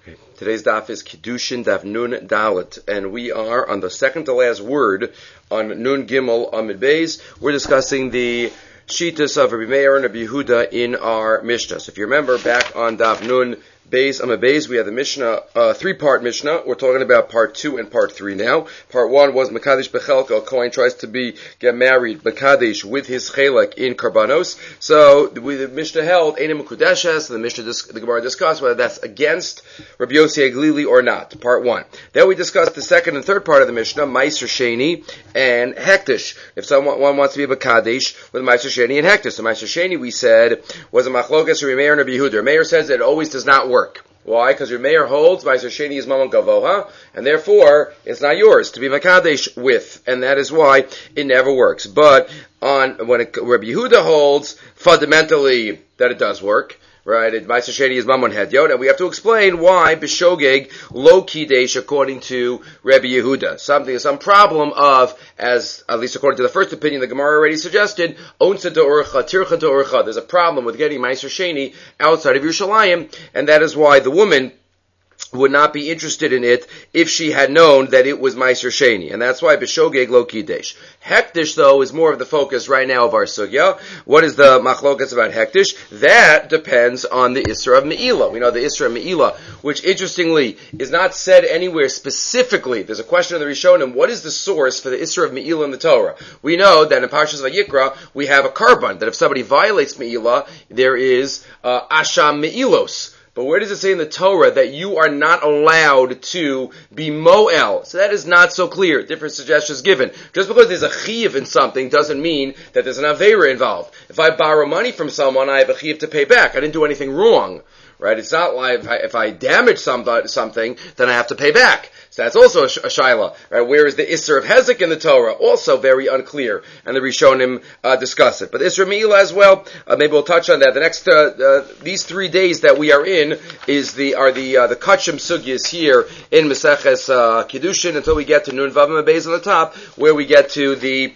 Okay. Today's daf is Kiddushin Daf Nun Dalet, and we are on the second to last word on Nun Gimel Amid Beis. We're discussing the Shitas of Rabbi Meir and Rabbi Yehuda in our Mishnah. So if you remember back on Daf Nun Beis Amid Beis, we had the Mishnah, three-part Mishnah. We're talking about part 2 and part 3 now. Part 1 was Mekadesh Bechelka. A Kohen tries to get married, Mekadesh, with his Chelek in Karbanos. So the Mishnah held Einem Mekudeshes. The Gemara discussed whether that's against Rabbi Yossi Aglili or not. Part 1. Then we discussed the second and third part of the Mishnah, Meiser Sheni and Hektish. If one wants to be a Mekadesh with Meiser Sheni and Hektish. So Meiser Sheni, we said, was a Machlokas Rabbi Meir and Rabbi Yehuda. Meir says that it always does not work. Why? Because your mayor holds Meiser Sheni is Mamon Gavoha, and therefore it's not yours to be Makadesh with, and that is why it never works. But when Rabbi Yehuda holds fundamentally that it does work, right? Meiser Sheni is Mamon Hedyot, and we have to explain why B'Shogeg Lo Kidesh according to Rabbi Yehuda. Some problem of, as at least according to the first opinion, the Gemara already suggested, Onsa D'Orcha, Tircha D'Orcha. There's a problem with getting Meiser Sheni outside of Yerushalayim, and that is why the woman would not be interested in it if she had known that it was Meiser Sheni. And that's why B'Shogeg Lo Kidesh. Hektish, though, is more of the focus right now of our sugya. What is the machlokas about Hektish? That depends on the Isra of Me'ilah. We know the Isra of Me'ilah, which interestingly is not said anywhere specifically. There's a question in the Rishonim, what is the source for the Isra of Me'ilah in the Torah? We know that in Parshas Vayikra, we have a karban, that if somebody violates Me'ilah, there is Asham Me'ilos. But where does it say in the Torah that you are not allowed to be mo'el? So that is not so clear. Different suggestions given. Just because there's a chiyuv in something doesn't mean that there's an aveira involved. If I borrow money from someone, I have a chiyuv to pay back. I didn't do anything wrong. Right? It's not like if I damage something, then I have to pay back. So that's also a shaila. Right? Where is the Isser of Hezek in the Torah? Also very unclear. And the Rishonim discuss it. But Isser Me'ilah as well, maybe we'll touch on that. The next, these 3 days that we are in are the Kachim Sugyas here in Meseches Kiddushin until we get to Nun Vav Mebez on the top, where we get to the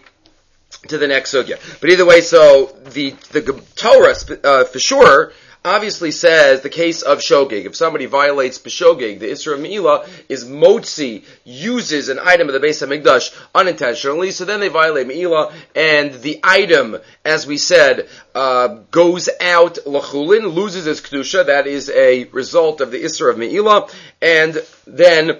next sugya. But either way, so the Torah, for sure, obviously says the case of Shogeg. If somebody violates B'Shogeg, the Isra of Me'ilah is Motzi, uses an item of the Beis HaMikdash unintentionally, so then they violate Me'ilah, and the item, as we said, goes out L'chulin, loses its Kedusha, that is a result of the Isra of Me'ilah, and then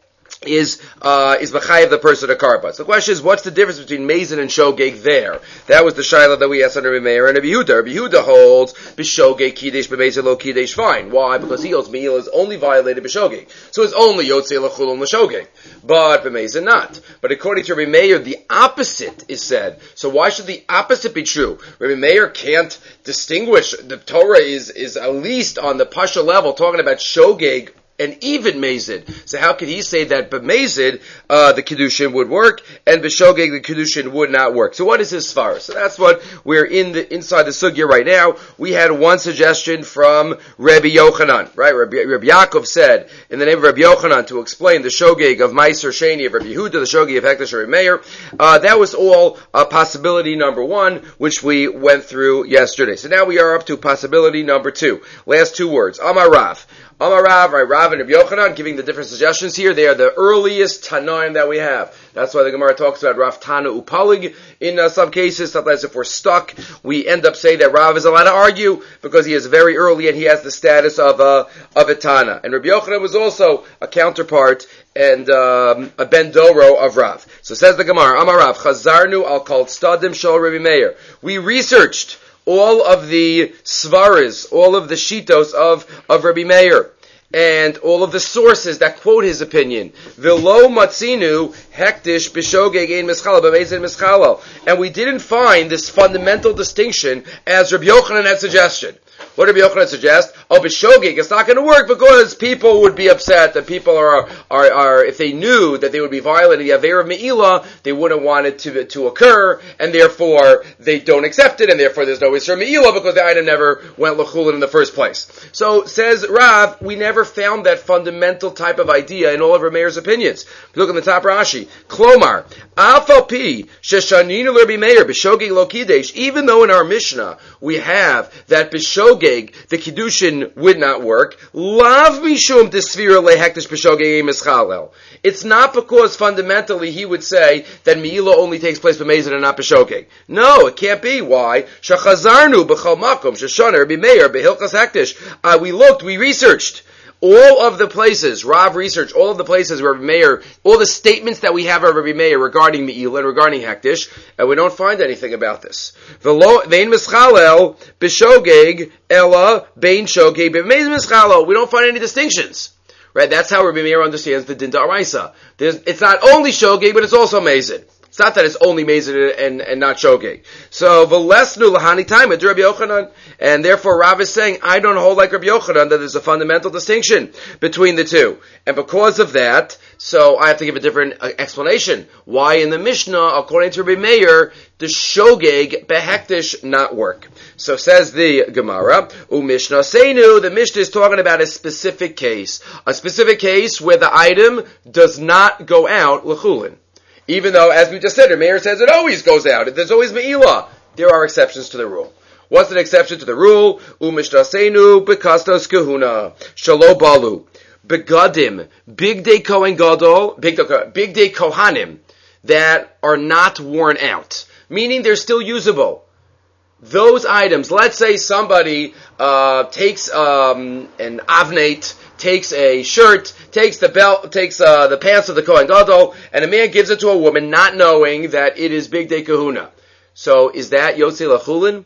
is B'chayev the person a karban. So the question is, what's the difference between Mazin and Shogeg there? That was the shaila that we asked under Rabbi Meir and Rabbi Yehuda. Rabbi Yehuda holds B'Shogeg Kidesh B'Mazin Lo Kidesh fine. Why? Because he holds Me'ilah is only violated B'Shogeg. So it's only Yotzei L'chulun L'Shogeg. But B'Mazin not. But according to Rabbi Meir, the opposite is said. So why should the opposite be true? Rabbi Meir can't distinguish. The Torah is at least on the Pasha level talking about Shogeg and even Mazid. So how could he say that B'Mazid, the Kiddushin would work, and B'Shogeg, the Kiddushin would not work? So what is his svara? So that's what we're inside the sugya right now. We had one suggestion from Rabbi Yochanan, right? Rabbi Yaakov said, in the name of Rabbi Yochanan, to explain the Shogeg of Meiser Sheni of Rabbi Yehuda, the Shogeg of Hektish Rabbi Meir. That was all possibility number 1, which we went through yesterday. So now we are up to possibility number 2. Last 2 words. Amar Rav. Amar Rav, right, Rav and Rabbi Yochanan giving the different suggestions here. They are the earliest Tanaim that we have. That's why the Gemara talks about Rav Tana Upalig in some cases. Sometimes if we're stuck, we end up saying that Rav is allowed to argue because he is very early and he has the status of a Tana. And Rabbi Yochanan was also a counterpart and a Ben Doro of Rav. So says the Gemara, Amar Rav, Chazarnu al Kol Stadim Shal Rabbi Meir. We researched all of the svaras, all of the shitos of Rabbi Meir, and all of the sources that quote his opinion. V'lo matzinu hektish b'shogeg ein mischala b'mezid mischala. And we didn't find this fundamental distinction as Rabbi Yochanan had suggested. What did Rabbi Yochanan suggest? B'Shogeg, it's not going to work because people would be upset, that people are if they knew that they would be violating the Aveir of Me'ilah, they wouldn't want it to occur, and therefore they don't accept it, and therefore there's no Isra Me'ilah because the item never went L'chulin in the first place. So, says Rav, we never found that fundamental type of idea in all of Rabbi Meir's opinions. Look in the top Rashi. Klomar, Afal Pi, Sheshaninu Rabbi Meir, B'Shogeg Lo Kidesh, even though in our Mishnah we have that B'Shogeg, the Kiddushin kedushin would not work. Lav mishum desvira lehektish b'shogeg mischalel. It's not because fundamentally he would say that Meila only takes place b'mezid and not b'shogeg. No, it can't be. Why? Shachazarnu b'chol makom sheshoner b'meir b'hilchas hektish. We looked, we researched. All of the places, Rav researched all of the places where Rabbi Meir, all the statements that we have of Rabbi Meir regarding Me'ila and regarding Hektish, and we don't find anything about this. Vein mischalel b'shogeg ella bein shogeg b'meiz mischalel. We don't find any distinctions. Right? That's how Rabbi Meir understands the Din D'Oraisa. It's not only shogeg, but it's also mezid. It's not that it's only mezid and not shogeg. So v'lesnu lahani time at Rabbi Yochanan, and therefore Rav is saying I don't hold like Rabbi Yochanan that there's a fundamental distinction between the two, and because of that, so I have to give a different explanation why in the Mishnah, according to Rabbi Meir, the shogeg behektish not work. So says the Gemara, Mishnah Seinu, the Mishnah is talking about a specific case where the item does not go out l'chulin. Even though, as we just said, the Meir says it always goes out. There's always Me'ilah. There are exceptions to the rule. What's an exception to the rule? Umishtasenu bekastos kahuna shalo balu begadim big day kohen gadol big day kohanim that are not worn out, meaning they're still usable. Those items, let's say somebody takes an avnate, takes a shirt, takes the belt, takes the pants of the Kohen Gadol, and a man gives it to a woman not knowing that it is Big Day Kahuna. So is that Yotze L'chulin?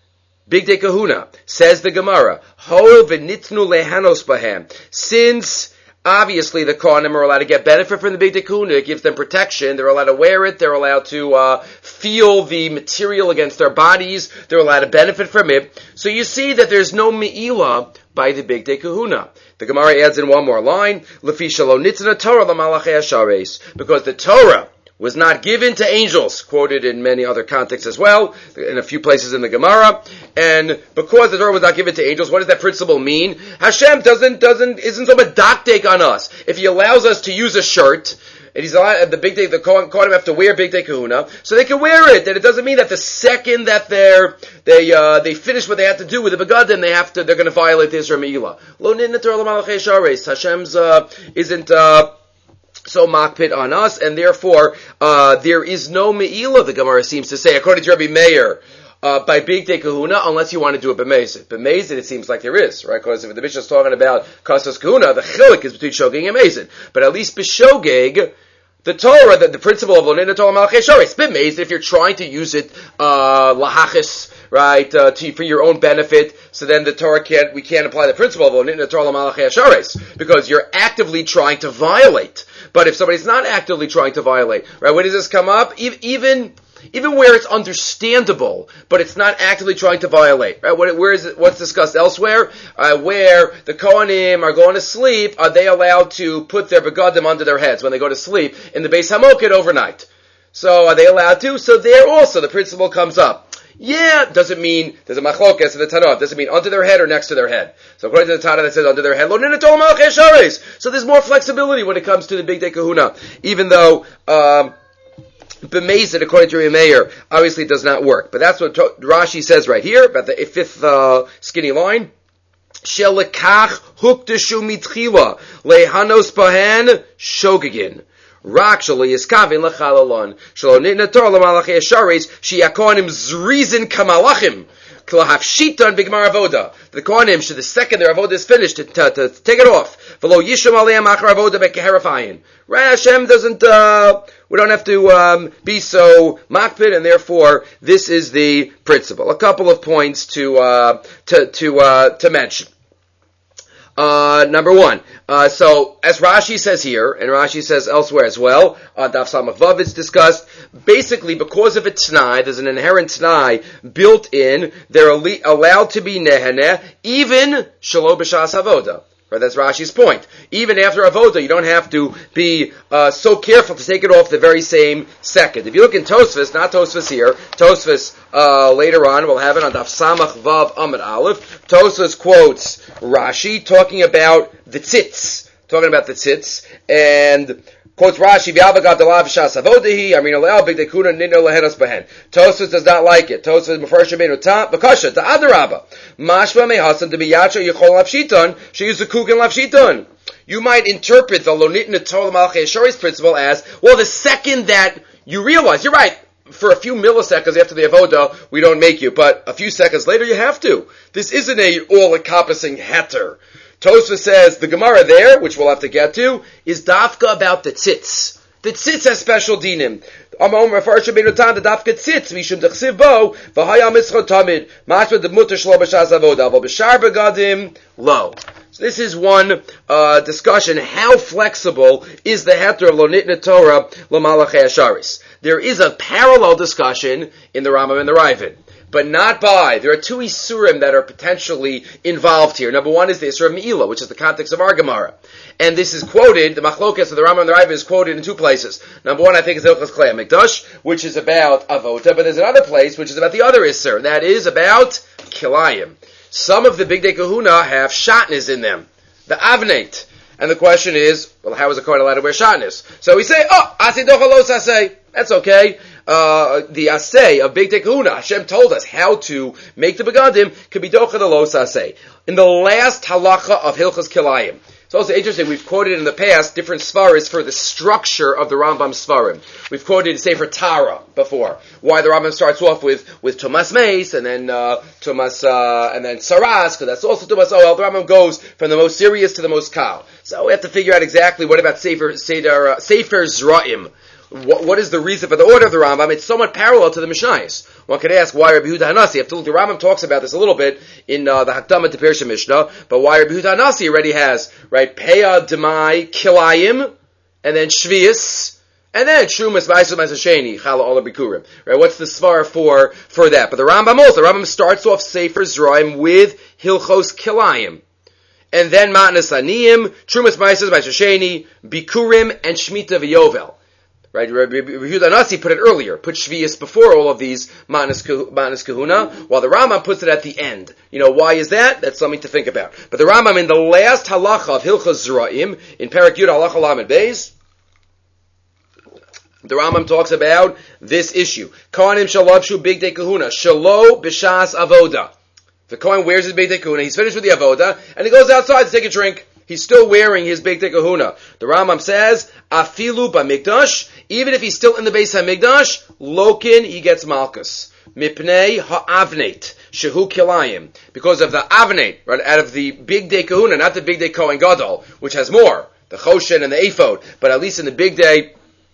Big Day Kahuna. Says the Gemara, Ho v'nitnu lehanos bahem. Since obviously the Kohanim are allowed to get benefit from the Big Day Kahuna, it gives them protection, they're allowed to wear it, they're allowed to feel the material against their bodies, they're allowed to benefit from it. So you see that there's no Me'ilah by the Big Day Kahuna. The Gemara adds in one more line, Lefi shelo nitzna Torah l'malachei hashares, because the Torah was not given to angels, quoted in many other contexts as well, in a few places in the Gemara, and because the Torah was not given to angels, what does that principle mean? Hashem isn't so medactic on us. If He allows us to use a shirt, and He's allowed, the Kohanim have to wear Big Day Kahuna, so they can wear it, and it doesn't mean that the second that they finish what they have to do with the Begadim, they're going to violate the Israel Me'ilah. Lo nitna Torah l'malachei hashares. Hashem's isn't so makpid on us, and therefore there is no Me'ilah, the Gemara seems to say, according to Rabbi Meir, by Big Day Kahuna, unless you want to do a b'mezid. B'mezid, it seems like there is, right? Because if the Mishnah is talking about Kastos Kahuna, the chilik is between shogeg and mezid. But at least b'shogeg, the Torah, the principle of Lonina Torah Malachei Sharis, b'mezid, if you're trying to use it lahachis, right, for your own benefit, so then the Torah we can't apply the principle of Lonina Torah Malachei Sharis, because you're actively trying to violate. But if somebody's not actively trying to violate, right, when does this come up? Even where it's understandable, but it's not actively trying to violate, right? What's discussed elsewhere? Where the Kohanim are going to sleep, are they allowed to put their begadim under their heads when they go to sleep in the Beis Hamoked overnight? So are they allowed to? So there also the principle comes up. Yeah, doesn't mean, there's a machlokas in the Tanakh, doesn't mean under their head or next to their head. So according to the Tanakh that says under their head, so there's more flexibility when it comes to the Big Day Kahuna, even though, b'mezid, according to Rabbi Meir, obviously does not work. But that's what Rashi says right here, about the fifth skinny line. Shelekach hukdeshu mitchila lehanos bahen shogegin. Rak shalo yiskavin lechalalon shalo nitna Torah l'malachei hashares sheyakonim zrizin kamalachim klahav shitan b'gmar avoda. The kohanim should, the second their avoda is finished, to take it off. V'lo yisham aleim achar avoda bekeherafayim. Right? Hashem doesn't. We don't have to be so makpid, and therefore this is the principle. A couple of points to mention. Number one, so as Rashi says here, and Rashi says elsewhere as well, Daf Samach Vav it's discussed, basically because of a t'nai, there's an inherent t'nai built in, they're allowed to be neheneh, even shelo b'shas avoda. Right, that's Rashi's point. Even after avoda, you don't have to be so careful to take it off the very same second. If you look in Tosfos, not Tosfos here, Tosfos later on, we'll have it on Daf Samach Vav Amud Aleph. Tosfos quotes Rashi talking about the tzitz. talking about the tzitz, and quotes Rashi, V'avagad delav shas avodahi, Amrina le'al big dekuna nino lehedas behen. Tosfos does not like it. Tosfos mefarsh benu ta, bakasha, ta adarabba. Mashva mehasan to be yacha yichol lavshiton, she used the kuk and lavshiton. You might interpret the lonit netol malchei shori's principle as, well, the second that you realize, you're right, for a few milliseconds after the avoda, we don't make you, but a few seconds later you have to. This isn't a all-encompassing heter. Tosfos says the Gemara there, which we'll have to get to, is dafka about the tzitz. The tzitz has special dinim. Amom refarsha beinutan the dafka tzitz mishum dechsiv bo v'haya mitzchot tamid mashma the mutter shlo b'shas avoda v'o b'shar begadim lo. So this is one discussion. How flexible is the heter of lo nitna Torah lo malachei asharis? There is a parallel discussion in the Rambam and the Ravid, but not by. There are two Isurim that are potentially involved here. Number one is the Isur of Me'ilah, which is the context of our Gemara. And this is quoted, the Machlokas of the Rambam and the Ravid is quoted in two places. Number one, I think, is Hilchos Klei HaMikdash, which is about Avota, but there's another place, which is about the other Isur, that is about Kilayim. Some of the Big Day Kahuna have shatnez in them, the Avnate. And the question is, well, how is a Kohen allowed to wear shatnez? So we say, Aseh Docha Lo Saseh. That's okay. The aseh of Big Kahuna, Hashem told us how to make the begadim, could be docha the los aseh. In the last halacha of Hilchos Kilayim. It's also interesting, we've quoted in the past different svaris for the structure of the Rambam svarim. We've quoted Sefer Tara before. Why the Rambam starts off with Tumas Meis, and then Tumas, and then Saras, because that's also Tumas Oel. The Rambam goes from the most serious to the most kal. So we have to figure out exactly what about Sefer Zra'im. What is the reason for the order of the Rambam? It's somewhat parallel to the Mishnayos. One could ask why Rabbi Yehuda Hanasi. The Rambam talks about this a little bit in the Hakdama to Pirsha Mishnah, but why Rabbi Yehuda Hanasi already has, right, Peah Demai Kilayim, and then Shvius, and then Shumas Ma'aser Sheni Chala Ola Bikurim. Right, what's the svar for that? But the Rambam also, the Rambam starts off Sefer Zraim with Hilchos Kilayim. And then Matnas Aniyim, Shumas Ma'aser Sheni, Bikurim, and Shemitah V'Yovel. Right, Rabbi Yehuda Hanasi put it earlier, put Shvius before all of these Matnas Kahuna, while the Rambam puts it at the end. You know, why is that? That's something to think about. But the Rambam in the last halacha of Hilchos Zra'im, in Perek Yud Halacha Lamed Beis, the Rambam talks about this issue. Kohanim shalavshu Big Day Kahuna, shalo b'shas avoda. The Kohen wears his Big Day Kahuna, he's finished with the avoda, and he goes outside to take a drink. He's still wearing his Big Day Kahuna. The Rambam says, afilu b'mikdash, even if he's still in the Beis HaMikdash, lokin, he gets malchus. Mipnei ha'avnate, shehu kilayim. Because of the avnate, right, out of the Big Day Kahuna, not the Big Day Kohen Gadol, which has more, the choshen and the ephod, but at least in the Big Day,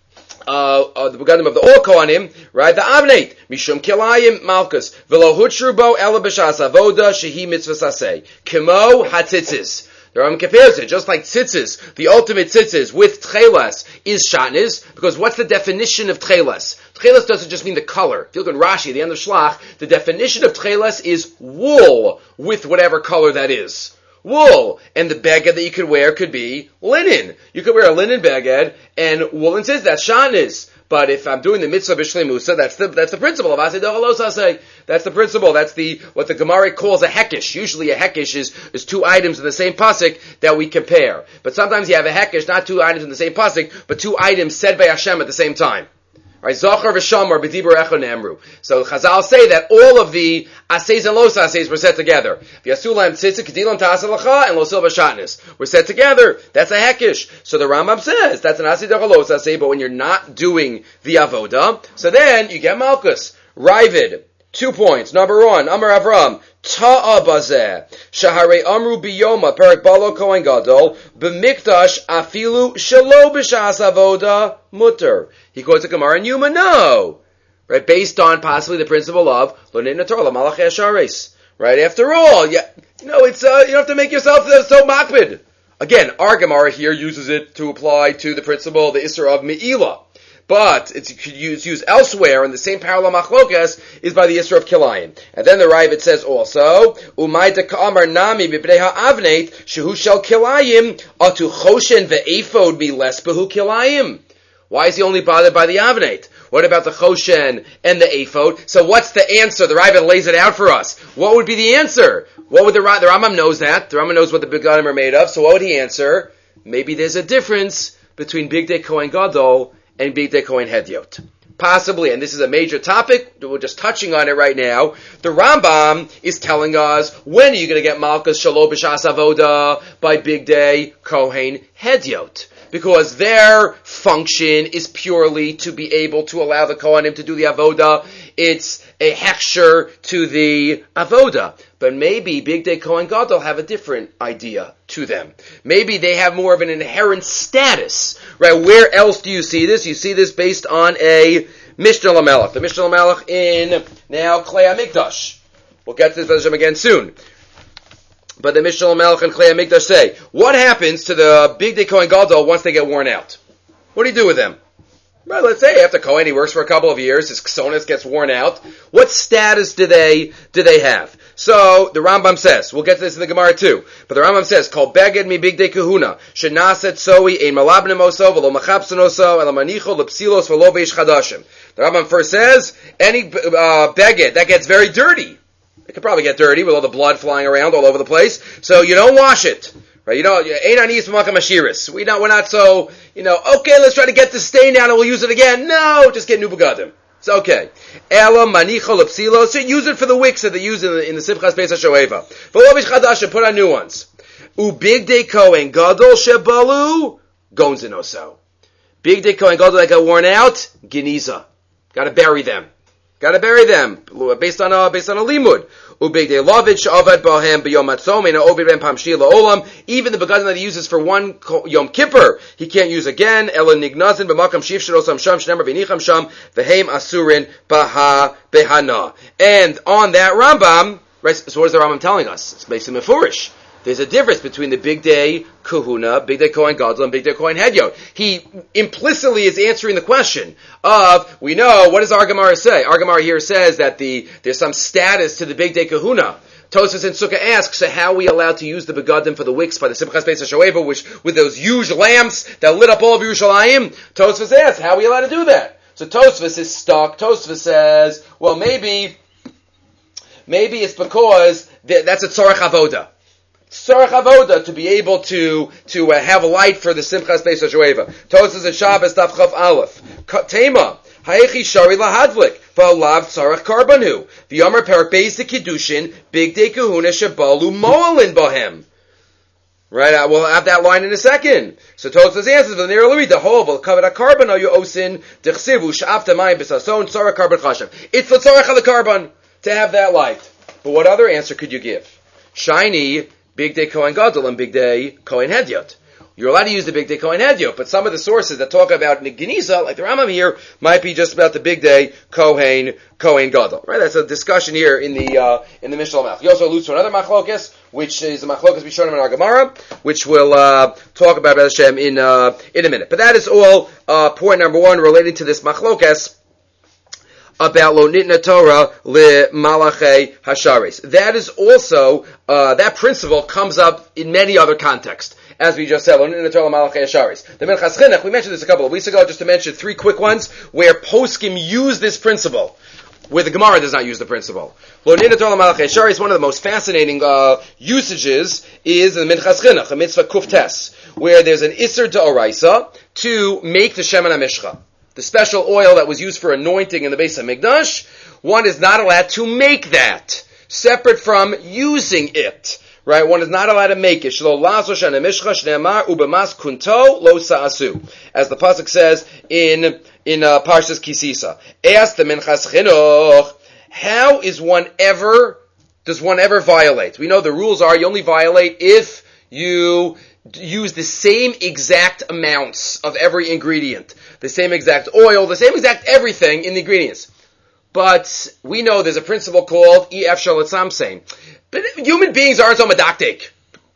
the begadim of the all Kohanim, right, the avnate, mishum kilayim malchus, v'lo hutshru bo ela b'shas avoda, shehi mitzvah saseh, kimo hatzitzis. The Rambam compares it, just like tzitzis, the ultimate tzitzis with tchelas is shatnez, because what's the definition of tchelas? Tchelas doesn't just mean the color. If you look at Rashi, the end of Shlach, the definition of tchelas is wool with whatever color that is. Wool. And the beged that you could wear could be linen. You could wear a linen beged, and woolen tzitzis, that's shatnez. But if I'm doing the mitzvah b'shleimusa, that's the principle of aseh docha lo saseh. That's the principle. That's what the Gemara calls a hekesh. Usually a hekesh is two items in the same pasuk that we compare. But sometimes you have a hekesh, not two items in the same pasuk, but two items said by Hashem at the same time. Right? Zachar v'shamar b'dibur echad ne'emru. So Chazal say that all of the aseis and los aseis were set together. V'yasulam tzitzik k'dilam ta'aseh lacha and losil v'shatnis were set together. That's a hekesh. So the Rambam says that's an aseh docha lo saseh, but when you're not doing the avoda, so then you get malchus. Ravid. 2 points. Number one, Amar Avram, Ta'abazeh, Shaharei Amru Biyoma, Perek Balo Kohen Gadol, B'mikdash Afilu Shalo B'shas Avoda Mutter. He quotes a Gemara in Yuma, no. Right, based on possibly the principle of Lo Nitna Torah Malachei Asharis. Right, after all, you know, it's, you don't have to make yourself so makpid. Again, our Gemara here uses it to apply to the principle, the Isra of Me'ilah. But it's used elsewhere, and the same parallel machlokas is by the Yisra of Kilayim. And then the Ravid says also, Umay deka'amar nami b'bnei ha'avneit, shehu shel Kilayim, atu choshen ve'ephod be less behu Kilayim. Why is he only bothered by the avneit? What about the choshen and the ephod? So what's the answer? The Ravid lays it out for us. What would be the answer? What would the Rambam knows that. The Rambam knows what the begadim are made of, so what would he answer? maybe there's a difference between Bigdei Kohen Gadol and Bigdei Kohen Hedyot. Possibly, and this is a major topic, we're just touching on it right now. The Rambam is telling us, when are you going to get Malchus Shalom B'Shas Avoda by Bigdei Kohen Hedyot? Because their function is purely to be able to allow the Kohanim to do the Avoda. It's a hechsher to the Avoda. But maybe Bigdei Kohen Gadol have a different idea to them. Maybe they have more of an inherent status. Right? Where else do you see this? You see this based on a Mishnah Lamelech. The Mishnah Lamelech in now Klei HaMikdash. We'll get to this again soon. But the Mishnah Lamelech and Klei HaMikdash say, what happens to the Bigdei Kohen Gadol once they get worn out? What do you do with them? Well, let's say after Kohen, he works for a couple of years, his ksonis gets worn out. What status do they have? So, the Rambam says, we'll get to this in the Gemara too, but the Rambam says, Kol beged mi bigdei kahuna, shenaset soi ein malabnem oso, v'lo machapsen oso, ela manicho lepsilos v'lo veish chadashim. The Rambam first says, any beged that gets very dirty, it could probably get dirty with all the blood flying around all over the place, so you don't wash it. Right, we're not so, okay, let's try to get the stain down and we'll use it again. No, just get new begadim. It's okay. Ela manicho lepsilos, so use it for the wicks that they use in the Simchas Beis HaShoeva. V'lo veish chadashim, put on new ones. Ubigdei Kohen Gadol shebalu, gonzinoso. Bigdei Kohen Gadol that got worn out, geniza. Gotta bury them. Based on a limud. Ubigdei Lovit she'avad bahem b'yom hatzom ena ovid ben pamshil la'olam. Even the begadim that he uses for one Yom Kippur, he can't use again. Ela nignazin b'makam shif shirosam sham shnemer v'nicham sham v'heim asurin baha behana. And on that Rambam, right, so what is the Rambam telling us? It's basically mefurish. There's a difference between the Bigdei Kahuna, Bigdei Kohen Gadol, and Bigdei Kohen Hedyot. He implicitly is answering the question of, we know, what does our Gemara say? Our Gemara here says that there's some status to the Bigdei Kahuna. Tosfos and Sukkah asks, so how are we allowed to use the begadim for the wicks by the Simchas Beis HaShoeva, which with those huge lamps that lit up all of Yerushalayim? Tosfos asks, how are we allowed to do that? So Tosfos is stuck. Tosfos says, well, maybe it's because that's a tzorech avoda. Tzorech avoda, to be able to have a light for the Simchas Beis HaShoeva. Tosfos and Shabbos Daf Chav Aleph. Tema. Hayechi shari lahadlik, v'alav tzarech karbanu. V'yomer perak beis the kiddushin, bigdei kahuna shebalu mo'alin bahem. Right, we'll have that line in a second. So Tosfos answers, v'nir l'rid, the whole, v'l'kavet ha-karbanu yu osin, d'chsivu, sh'afta mayim b'sason, tzarech karban chashav. It's for tzarech ha-karban, to have that light. But what other answer could you give? Shiny, Bigdei Kohen Gadol and Bigdei Kohen Hedyot. You're allowed to use the Bigdei Kohen Hedyot, but some of the sources that talk about Geniza, like the Rambam here, might be just about the Bigdei Kohen Gadol. Right? That's a discussion here in the Mishnah Lamelech. He also alludes to another machlokes, which is the machlokes we showed him in our Gemara, which we'll talk about Hashem in a minute. But that is all point number one relating to this machlokes about lo nitna Torah le malachei hasharis. That is also that principle comes up in many other contexts. As we just said, lo nitna Torah le malachei hasharis. The Minchas Chinuch, we mentioned this a couple of weeks ago, just to mention three quick ones where poskim use this principle, where the Gemara does not use the principle. Lo nitna Torah le malachei hasharis. One of the most fascinating usages is in the Minchas Chinuch, a mitzvah kuftes, where there's an iser d'oraisa to make the shemen hamishcha. The special oil that was used for anointing in the Beis HaMikdash, one is not allowed to make that, separate from using it. Right? One is not allowed to make it. Shelo laso shana mishcha shneamar ubemas kunto lo sa'asu. As the pasuk says in Parshas Kisisa. Ask the Minchas Chinuch, how does one ever violate? We know the rules are you only violate if you use the same exact amounts of every ingredient, the same exact oil, the same exact everything in the ingredients. But we know there's a principle called EF Shalatzamsein. But human beings aren't so medactic.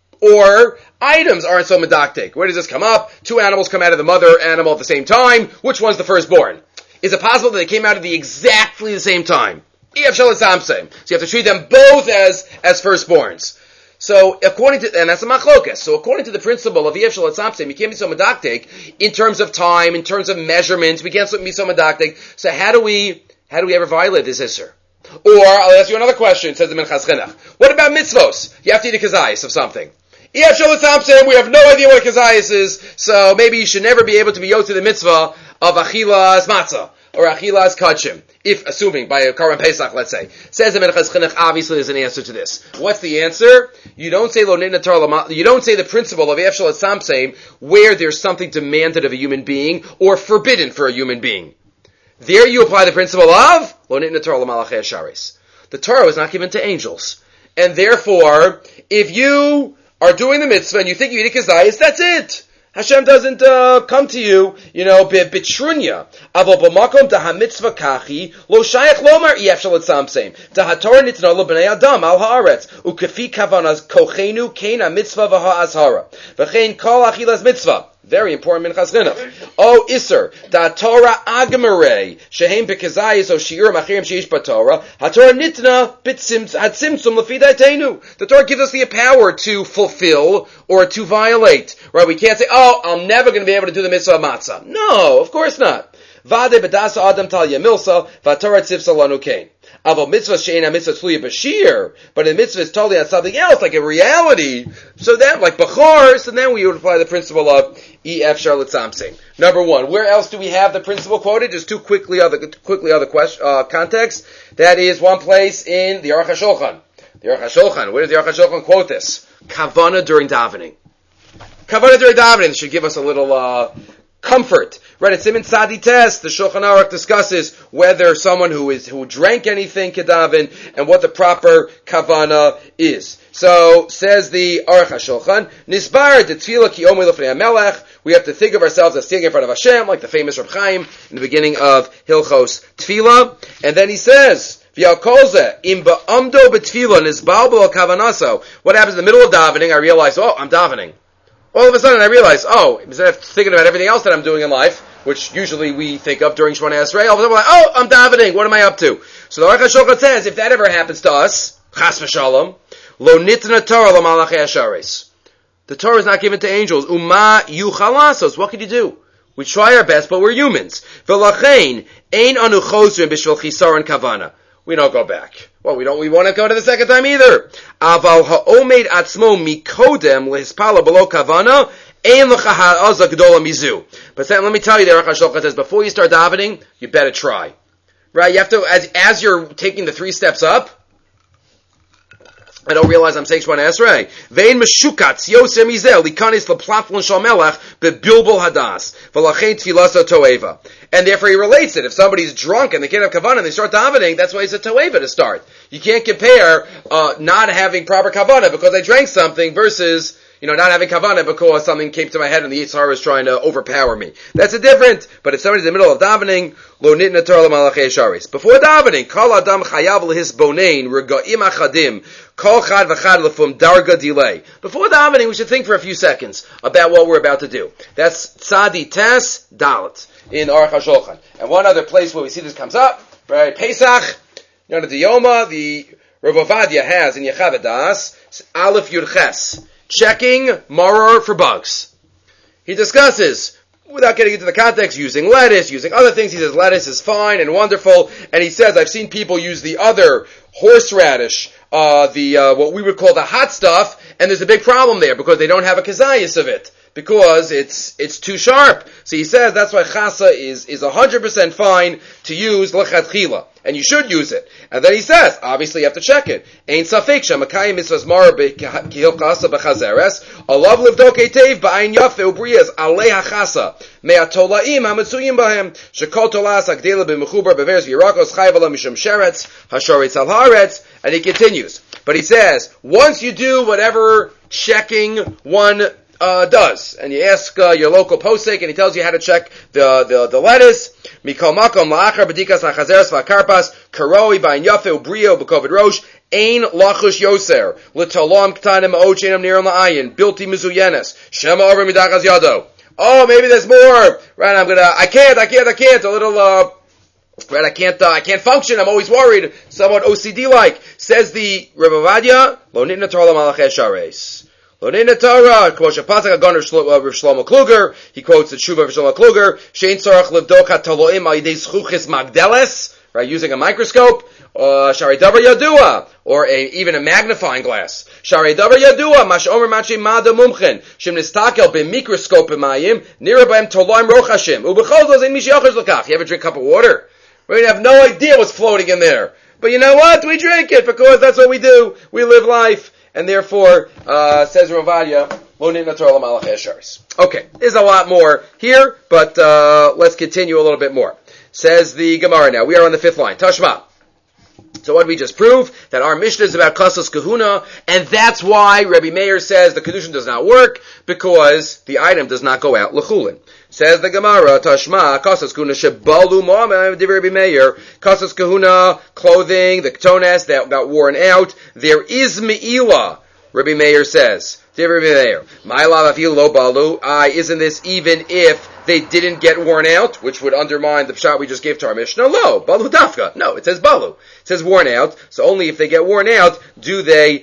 Or items aren't so medactic. Where does this come up? Two animals come out of the mother animal at the same time. Which one's the firstborn? Is it possible that they came out at exactly the same time? EF Shalatzamsein. So you have to treat them both as firstborns. So, and that's a machlokas. So, according to the principle of Yev Shel Tzamtzem, you can't be so medactic in terms of time, in terms of measurements. We can't be so medactic. So, how do we ever violate this isser? Or, I'll ask you another question, says the Minchas Chinuch. What about mitzvos? You have to eat a kazayis of something. We have no idea what kazayas is, so maybe you should never be able to be yotze the mitzvah of achilas matzah or achilas kachim. If, assuming, by a Karban Pesach, let's say. Says the Menachas Chinuch, obviously there's an answer to this. What's the answer? You don't say you don't say the principle of Efshel Samseim where there's something demanded of a human being or forbidden for a human being. There you apply the principle of Lo Nitna Torah L'Malachei Hasharis. The Torah was not given to angels. And therefore, if you are doing the mitzvah and you think you eat a kazayas, that's it. Hashem doesn't come to you, bitrunya. Avo b'makom da hamitzvah kachi lo shayach lomar ef shel etzamseim da hatorah nitna lo b'nei adam al haaretz ukefi kavanas kochenu kein hamitzvah v'ha'azhara v'chein kol achilas mitzvah. Very important minchas chinuch. O iser da Torah agmarei shehem bekazayis o shiur machirim sheish b'Torah haTorah nitna hatzimtzum lefi daitenu. The Torah gives us the power to fulfill or to violate. Right? We can't say, I'm never going to be able to do the mitzvah of matzah. No, of course not. Vade bedasa adam tal yamilsa v'Torah tzivsa lanu kein. Avo mitzvah she'ena mitzvah tluya b'shir, but in mitzvah is totally on something else, like a reality. So then, like b'chor, so then we would apply the principle of ef shar l'tzamseim. Number one, where else do we have the principle quoted? Just two quickly other contexts. That is one place in the Aruch HaShulchan. The Aruch HaShulchan. Where does the Aruch HaShulchan quote this? Kavana during davening. Kavana during davening should give us a little comfort. Right, at Siman Sadi Test, the Shulchan Aruch discusses whether someone who drank anything kedaven and what the proper kavana is. So, says the Aruch HaShulchan, Nisbar de tefillah ki omer lefnei HaMelech, we have to think of ourselves as standing in front of Hashem, like the famous Reb Chaim in the beginning of Hilchos Tefillah. And then he says, what happens in the middle of davening? I realize, I'm davening. All of a sudden I realize, instead of thinking about everything else that I'm doing in life, which usually we think of during Shemona Esrei, all of a sudden we're like, I'm davening, what am I up to? So the Aruch HaShulchan says, if that ever happens to us, chas v'shalom, lo nitna Torah lo malachei hasharis. The Torah is not given to angels. Uma yuchal lasos. What can you do? We try our best, but we're humans. V'lachein, ein anu chosrin b'shvil chisaron kavana. We don't go back. Well, we want to go to the second time either. Aval ha'omed atzmo mikodem lehispala below kavana ein lecha ha'aza gdola mizu. But let me tell you, the Aruch HaShulchan says, before you start davening, you better try. Right? You have to, as you're taking the 3 steps up, I don't realize I'm saying Shemona Esrei. Vein meshukatz yoser mizel likanis leplaflon shal melech bebilbul hadas v'lachein tefilasa toeva. And therefore he relates it. If somebody's drunk and they can't have kavanah and they start davening, that's why it's a toeva to start. You can't compare not having proper kavanah because I drank something versus not having kavanah because something came to my head and the Yitzhar was trying to overpower me. That's a different. But if somebody's in the middle of davening, lo nitna Torah l'malachei hasharis. Before davening, kol adam chayav lehisbonein regaim achadim kol chad v'chad lefum darga delay. Before davening, we should think for a few seconds about what we're about to do. That's Tzadi Tes Dalet in Aruch HaShulchan. And one other place where we see this comes up, right? Pesach, the Yoma, the Rav Ovadia has in Yechav Das, Aleph Yud Ches. Checking maror for bugs. He discusses, without getting into the context, using lettuce, using other things. He says lettuce is fine and wonderful, and he says, I've seen people use the other horseradish, what we would call the hot stuff, and there's a big problem there because they don't have a kazayas of it. Because it's too sharp. So he says that's why chasa is 100% fine to use lechatchila. And you should use it. And then he says, obviously you have to check it. Ein safek shemakayim mitzvahs mara kihilchasa b'chazeres, alav livdok etev ba'ayin yafe ubriyas alei hachasa, me'atola'im ha'metzuyim bahem, shekol tolas ha'gdela b'mechubar b'veres v'yirakos chayvala mishum sheretz, hasharetz al haaretz, and he continues. But he says, once you do whatever checking one does, and you ask your local posek, and he tells you how to check the lettuce. Mikol makom la'achar b'dikas ha'chazeres v'akarpas karoi ba'in yafe ubrio b'kovid rosh ein lachush yoser l'tolam k'tanim ma'od she'enam niram la'ayin bilti mizuyenes shema over midachas yado. Maybe there's more. Right? I can't. A little. Right? I can't function. I'm always worried. Somewhat OCD-like. Says the Rebbe Ovadia, lo nitna Torah l'malachei hasharis. Lo nitna Torah, quotes Shapatzak Agon Rav Shlomo Kluger. He quotes the Tshuva of Shlomo Kluger. Shein tzarach livdok hataloim al yidei zchuchis magdeles. Right, using a microscope. Shari Davar Yadua, or even a magnifying glass. Shari Davar Yadua, Mash Omer Machi Mada Mumchen, Shem Nistakel b'mikroskop b'mayim, Nira b'hem Toloim Rochashim, U'b'chol Zos Ein Mish Yochel L'kach. You ever drink a cup of water? We have no idea what's floating in there. But you know what? We drink it because that's what we do. We live life. And therefore, says Ravadia, okay, there's a lot more here, but let's continue a little bit more. Says the Gemara now. We are on the 5th line. Tashma. So what did we just prove? That our Mishnah is about Kasas Kahuna, and that's why Rabbi Meir says the Kedushin does not work, because the item does not go out L'chulin. Says the Gemara, Tashma, Kasas Kahuna, Shebalu Mo'amah, Rabbi Meir, Kasas Kahuna, clothing, the Ketones that got worn out, there is Me'ilah, Rabbi Meir says. Rabbi Meir, Ma'alav Afil Lo Balu, isn't this even if they didn't get worn out, which would undermine the pshat we just gave to our Mishnah? Lo, Balu Dafka. No, it says Balu. It says worn out. So only if they get worn out, do they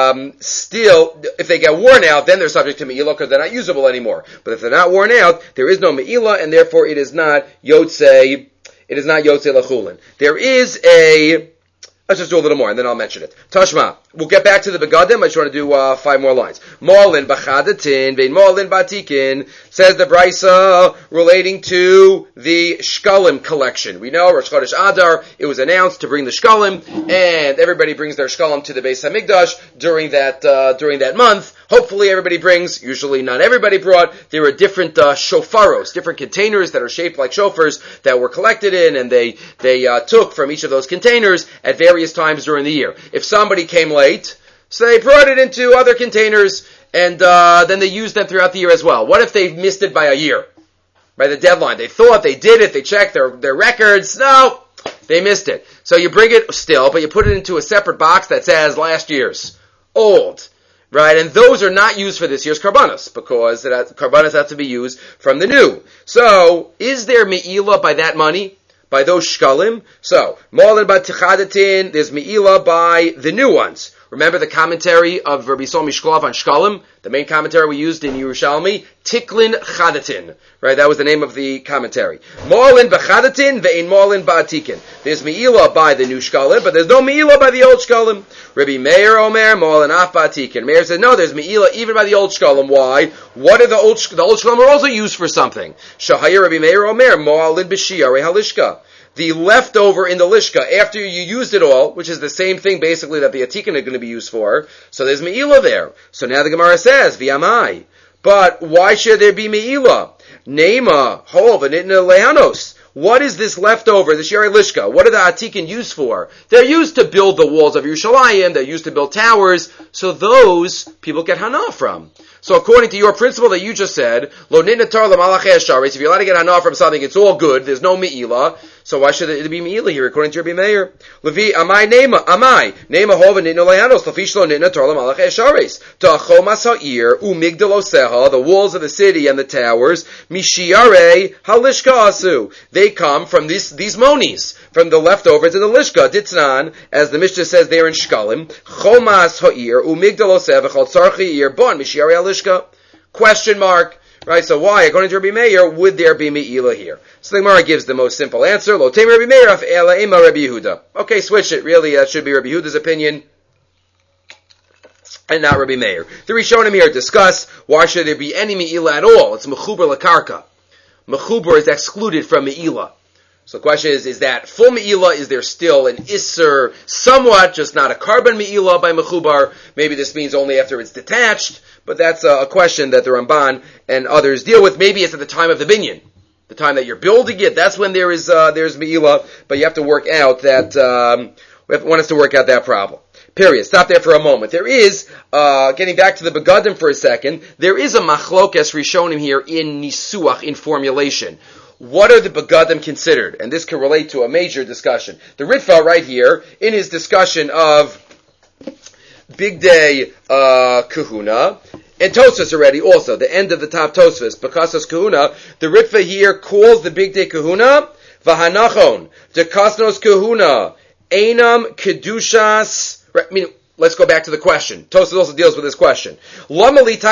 still, if they get worn out, then they're subject to Me'ilah because they're not usable anymore. But if they're not worn out, there is no Me'ilah, and therefore it is not Yotzei L'chulin. There is a, let's just do a little more, and then I'll mention it. Tashma. We'll get back to the Begadim. I just want to do 5 more lines. Molin b'chadatin, vein molin b'atikin, says the Brisa relating to the Shkalim collection. We know Rosh Chodesh Adar, it was announced to bring the Shkalim, and everybody brings their Shkalim to the Beis HaMikdash during that month. Hopefully everybody brings, usually not everybody brought, there were different shofaros, different containers that are shaped like shofars that were collected in, and they took from each of those containers at various times during the year. If somebody came late, so they brought it into other containers, and then they used them throughout the year as well. What if they missed it by a year? By the deadline. They thought they did it, they checked their records. No, they missed it. So you bring it still, but you put it into a separate box that says last year's. Old. Right? And those are not used for this year's karbanos, because karbanos have to be used from the new. So, is there me'ilah by that money? By those shkalim? So, Molin b'tichadatin, there's me'ilah by the new ones. Remember the commentary of Rabbi Yisrael Mishklov on Shkalim? The main commentary we used in Yerushalmi? Tiklin Chadatin. Right, that was the name of the commentary. Molin b'chadatin ve'in molin ba'atikin. There's Me'ilah by the new Shkalim, but there's no Me'ilah by the old Shkalim. Rabbi Meir Omer, molin af ba'atikin. Meir said, no, there's Me'ilah even by the old Shkalim. Why? What are the old Shkalim are also used for something. Shahayir Rabbi Meir Omer, molin b'shiyarei halishka. The leftover in the lishka, after you used it all, which is the same thing basically that the atikin are going to be used for, so there's me'ilah there. So now the Gemara says, v'yamai. But why should there be me'ilah? Neima, hov, anitna lehanos. What is this leftover, the Shirei Lishka? What are the Atikin used for? They're used to build the walls of Yerushalayim, they're used to build towers, so those people get hana from. So according to your principle that you just said, Lo nitnatar l'malachei hasharis, if you're allowed to get hana from something, it's all good, there's no me'ilah, so why should it be me'ilah here, according to Rabbi Meir? Levi, amai, nema hova nitno lehanos, lafish lo nitnatar l'malachei hasharis, ta'achomas ha'ir, umigdalo seha, the walls of the city and the towers, mishiarei halishka asu. They come from these monis, from the leftovers in the lishka, ditznan, as the Mishnah says there in Shkalim, chomas ha'ir, umigdalo seha, v'chal tzarchi ir, bon, mishiarei halishka. Question mark. Right, so why, according to Rabbi Meir, would there be me'ilah here? So the Gemara gives the most simple answer, Lo teim Rabbi Meir af ela ema Rabbi Yehuda. Okay, switch it. Really, that should be Rabbi Yehuda's opinion, and not Rabbi Meir. The Rishonim here discuss, why should there be any me'ilah at all? It's mechuber lakarka. Mechuber is excluded from me'ilah. So the question is that full me'ilah? Is there still an isser, somewhat, just not a carbon me'ilah by mechubar? Maybe this means only after it's detached, but that's a question that the Ramban and others deal with. Maybe it's at the time of the binyan, the time that you're building it, that's when there's me'ilah, but you have to work out that, want us to work out that problem. Period. Stop there for a moment. There is, getting back to the Begadim for a second, there is a machlokes rishonim here in nisuach, in formulation. What are the Begadim considered? And this can relate to a major discussion. The Ritva right here, in his discussion of Big Day Kahuna, and Tosfos already also, the end of the top Tosfos, Bekasas Kahuna, the Ritva here calls the Big Day Kahuna, Vahanachon, Dekasnos Kahuna, Einam Kedushas, I mean, let's go back to the question. Tosfos also deals with this question. Why do you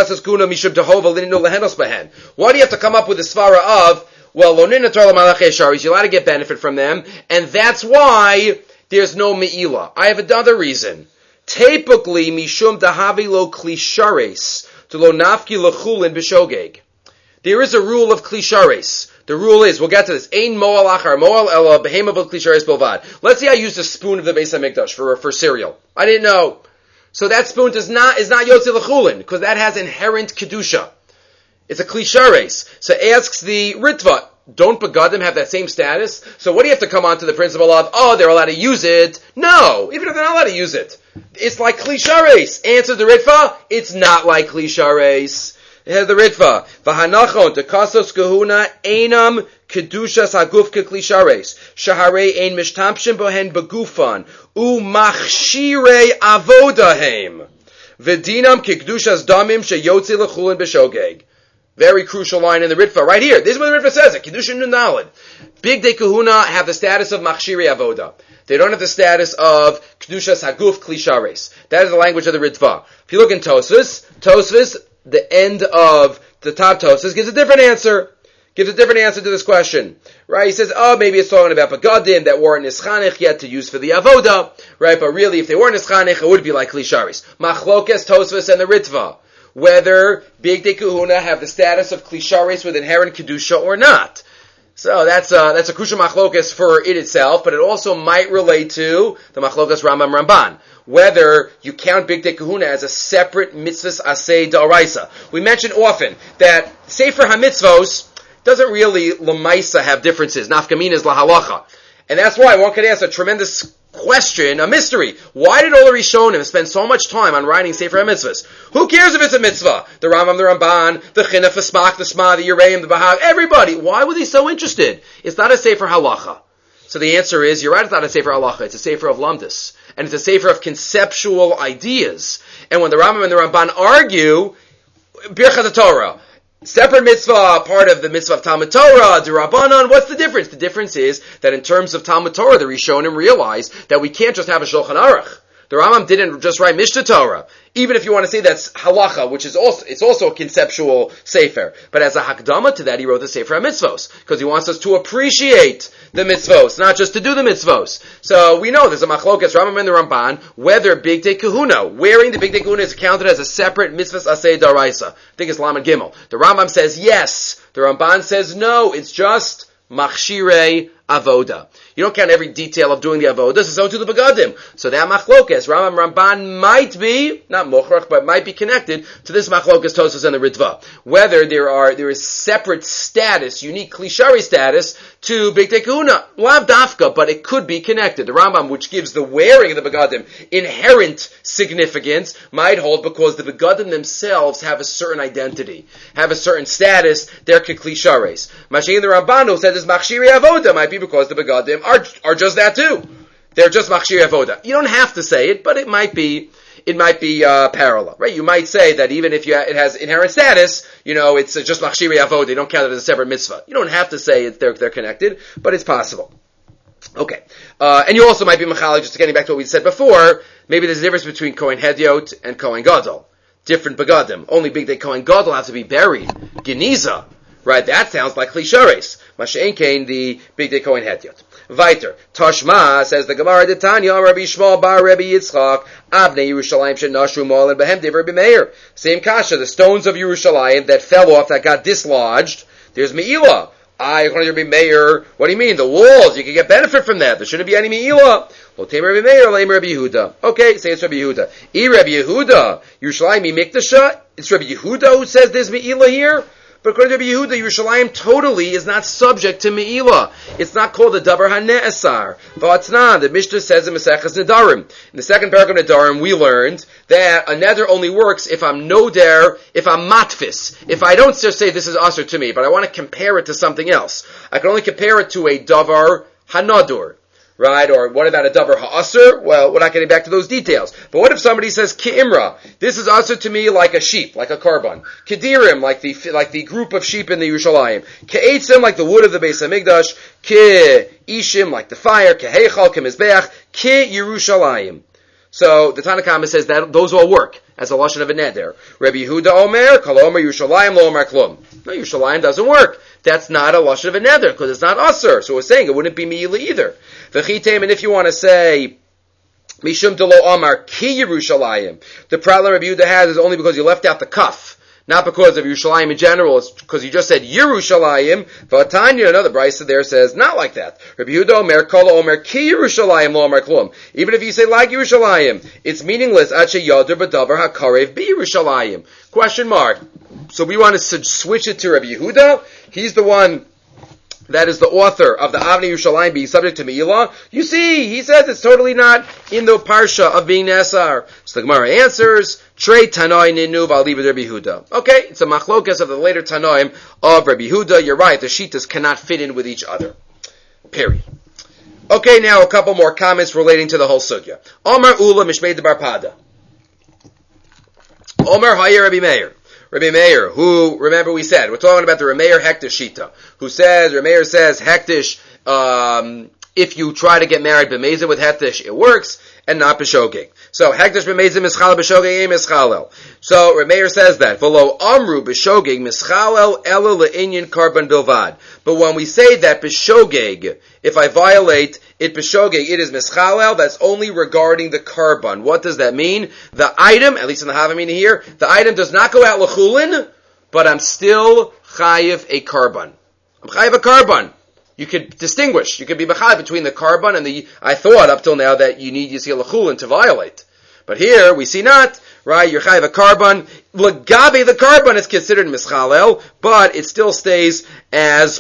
have to come up with the svara of, well, you're allowed to get benefit from them, and that's why there's no me'ila. I have another reason. Typically, mishum dahavi lo klishares, to lo nafki lechulin b'shogeg. There is a rule of klishares. The rule is, we'll get to this, ein moal achar moal ela behema v'l klishares bilvad. Let's say I used a spoon of the Beis HaMikdash for cereal. I didn't know. So that spoon is not yotze lechulin, because that has inherent kedusha. It's a klishares. So asks the Ritva, don't begadim have that same status? So what do you have to come on to the principle of, they're allowed to use it? No, even if they're not allowed to use it. It's like klishares. Answer the Ritva, it's not like klishares. The Ritva, v'hanachon tekasos kahuna einam kedushas haguf keklishares shaharei ein mishtamshim bohen begufan umachshirei avodahem v'dinam kedushas damim sheyotzi lechulin b'shogeg. Very crucial line in the Ritva right here. This is what the Ritva says. Kedushin Nunalid. Big Day Kahuna have the status of machshirei avoda. They don't have the status of kedushas haguf klishares. That is the language of the Ritva. If you look in Tosfos, the end of the top Tosfos gives a different answer. Gives a different answer to this question. Right? He says, maybe it's talking about begadim that weren't nischanich yet to use for the avoda. Right? But really, if they weren't nischanich, it would be like klishares. Machlokes, Tosfos, and the Ritva. Whether Big Day Kahuna have the status of klishares with inherent kedusha or not. So that's a crucial machlokes for it itself, but it also might relate to the machlokes Rambam Ramban. Whether you count Big Day Kahuna as a separate mitzvahs asay d'oraisa. We mention often that Sefer HaMitzvos doesn't really l'maisa have differences. Nafkamina is lahalacha. And that's why one could ask a tremendous question, a mystery. Why did all the Rishonim spend so much time on writing Sefer HaMitzvahs? Who cares if it's a mitzvah? The Rambam, the Ramban, the Chinuch, the Smak, the Sma, the Yereim, the Bahag, everybody. Why were they so interested? It's not a Sefer Halacha. So the answer is, you're right, it's not a Sefer Halacha, it's a Sefer of Lamdus. And it's a Sefer of conceptual ideas. And when the Rambam and the Ramban argue, Birchas Torah, separate mitzvah, part of the mitzvah of Talmud Torah, D'Rabbanan, what's the difference? The difference is that in terms of Talmud Torah, the Rishonim realized that we can't just have a Shulchan Aruch. The Rambam didn't just write Mishnah Torah. Even if you want to say that's halacha, which is also a conceptual sefer. But as a hakdama to that, he wrote the Sefer HaMitzvos. Because he wants us to appreciate the mitzvos, not just to do the mitzvos. So we know there's a machlokas, Rambam and the Ramban, whether Big Day Kahuna, wearing the Big Day Kahuna is counted as a separate mitzvahs asay daraisa. I think it's Lamed Gimel. The Rambam says yes. The Ramban says no. It's just machshirei avoda. You don't count every detail of doing the avoda, so do the begadim. So that machlokes, Rambam Ramban might be, not mochrach, but might be connected to this machlokes Tosfos and the Ritva. Whether there is separate status, unique klishari status to Big Day Kahuna. Lav dafka, but it could be connected. The Rambam, which gives the wearing of the begadim inherent significance, might hold because the begadim themselves have a certain identity, have a certain status, they're keklishares. Mashiach the Ramban who said this machshiri avoda might be because the begadim are just that too. They're just machshir avoda. You don't have to say it, but it might be parallel, right? You might say that even if it has inherent status, it's just machshir avoda. You don't count it as a separate mitzvah. You don't have to say they're connected, but it's possible. Okay, and you also might be machalik. Just getting back to what we said before, maybe there's a difference between Kohen Hedyot and Kohen Gadol. Different begadim. Only Big Day Kohen Gadol has to be buried. Geniza. Right, that sounds like klishares. Masha'en kain, the Big Day Kohen Hedyot. Viter. Tashma, says the Gemara de Tanya, Rabbi Shmuel bar Rabbi Yitzchak, Avnei Yerushalayim shenashru mol and behem de Rabbi Meir. Same kasha, the stones of Yerushalayim that fell off, that got dislodged, there's Me'ilah. According to Rabbi Meir, what do you mean? The walls, you can get benefit from that. There shouldn't be any Me'ilah. Well, Tame Rabbi Meir, Lame Rabbi Yehuda. Okay, say it's Rabbi Yehuda. Rabbi Yehuda, Yerushalayim Mikdasha. It's Rabbi Yehuda who says there's Me'ilah here. But according to Rabbi Yehuda, Yerushalayim totally is not subject to Me'ilah. It's not called the Davar HaNe'asar. V'atznan, the Mishnah says in Maseches Nedarim. In the second paragraph of Nedarim, we learned that a neder only works if I'm noder, if I'm matfis. If I don't just say this is usher to me, but I want to compare it to something else. I can only compare it to a Davar HaNadur. Right? Or what about a davar ha'asr? Well, we're not getting back to those details. But what if somebody says ki'imra? This is asr to me like a sheep, like a korban. Kedirim, like the group of sheep in the Yerushalayim. Ke'etzim, like the wood of the Beis HaMikdash. Ke'ishim, like the fire. Ke'heichal, ke'mizbeach. Ke'Yerushalayim. So the Tanna Kama says that those all work as a lashon of a neder. Rabbi Yehuda Omer, Kol Omer Yerushalayim Lo Omer Klum. No, Yerushalayim doesn't work. That's not a lashon of a neder because it's not usher. So we're saying it wouldn't be meila either. V'chitem, and if you want to say Mishum Delo Omar Ki Yerushalayim, the problem Rabbi Yehuda has is only because you left out the kaf. Not because of Yerushalayim in general, it's because you just said Yerushalayim. V'atanya, another brisa there says, not like that. Rabbi Yehuda Omer, Kol Omer, Ki Yerushalayim Lo Omer Klum. Even if you say like Yerushalayim, it's meaningless. Ache Yoder B'davar HaKarev Bi Yerushalayim. Question mark. So we want to switch it to Rabbi Yehuda. He's the one that is the author of the Avnei Yerushalayim being subject to Me'ilah. You see, he says it's totally not in the parsha of being Nesar. So the Gemara answers, Trei Tanoi Ninu V'Aliv Rabbi Yehuda. Okay, it's a machlokas of the later Tanoim of Rabbi Yehuda. You're right, the Shitas cannot fit in with each other. Period. Okay, now a couple more comments relating to the whole sugya. Omar Ula Mishmei de Barpada. Omar Hayer Rabbi Meir. Rabbi Meir, who, remember we said, we're talking about the Rameir Hektish Shita, who says, Rameir says, Hektish, if you try to get married b'mezid with Hektish, it works, and not b'shogeg. So, Hektish b'mezid mischalel b'shogeg mischalel. So, Rameir says that, v'lo amru b'shogeg mischalel ela le'inyan karban bilvad. But when we say that b'shogeg, if I violate it b'shogeg, it is mischalel, that's only regarding the karban. What does that mean? The item, at least in the Havamina here, the item does not go out l'chulin, but I'm still chayiv a karban. I'm chayiv a karban. You could distinguish. You could be b'chayiv between the karban and the, I thought up till now that you need Yisrael l'chulin to violate. But here, we see not, right? You're chayiv a karban. L'gabe the karban is considered mischalel, but it still stays as